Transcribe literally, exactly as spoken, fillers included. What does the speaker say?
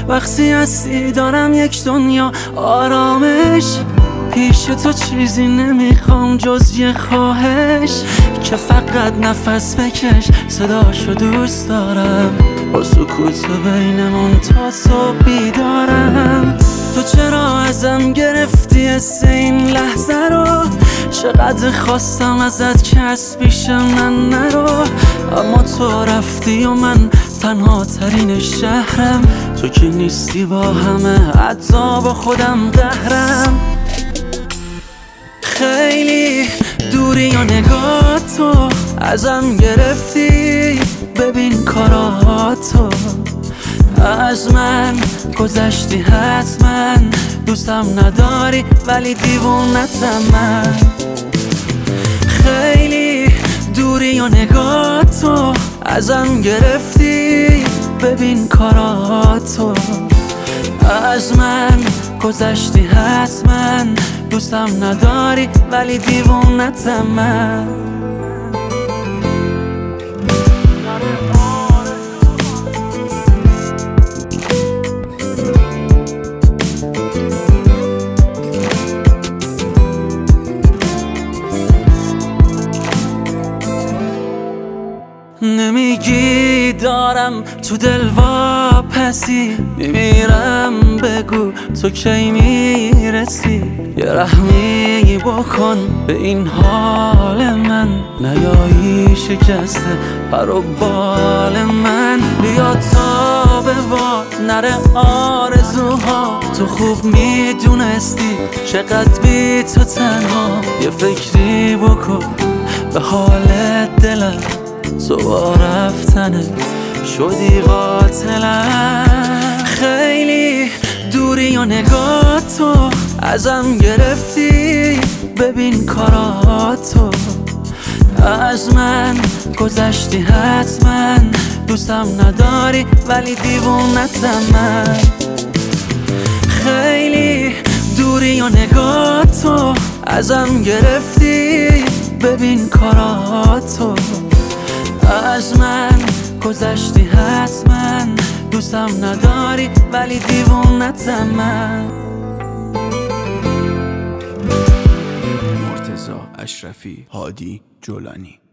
وقتی هستی دارم یک دنیا آرامش. پیش تو چیزی نمیخوام جز یه خواهش، که فقط نفس بکش صداشو دوست دارم. با سکوت بینمون تا صبح بیدارم. تو چرا ازم گرفتی حس این لحظه رو؟ چقدر خواستم ازت که از پیش من نرو، اما تو رفتی و من تنها ترین شهرم. تو که نیستی با همه حتی با خودم قهرم. خیلی دوری و نگاه تو ازم گرفتی، ببین کاراتو از من گذشتی حتما. دوستم نداری ولی دیوونتم من. خیلی دوری و نگاه تو ازم گرفتی، ببین کاراتو از من گذشتی حتما. دوستم نداری ولی دیوونتم من. نمیگی دارم تو دل واپسی، میمیرم بگو تو کی میرسی. یه رحمی بکن به این حال من، نیایی شکسته پر و بال من. بیا تا به باد نره آرزوها، تو خوب میدونستی چقدر بی تو تنها. یه فکری بکن به حال دلم، تو با رفتنت شدی قاتلم. خیلی دوری و نگاه تو ازم گرفتی، ببین کاراتو از من گذشتی حتما. دوستم نداری ولی دیوونتم من. خیلی دوری و نگاه تو ازم گرفتی، ببین کاراتو از من گذشتی حتما. دوستم نداری ولی دیوونتم من. مرتضی اشرفی، هادی جولانی.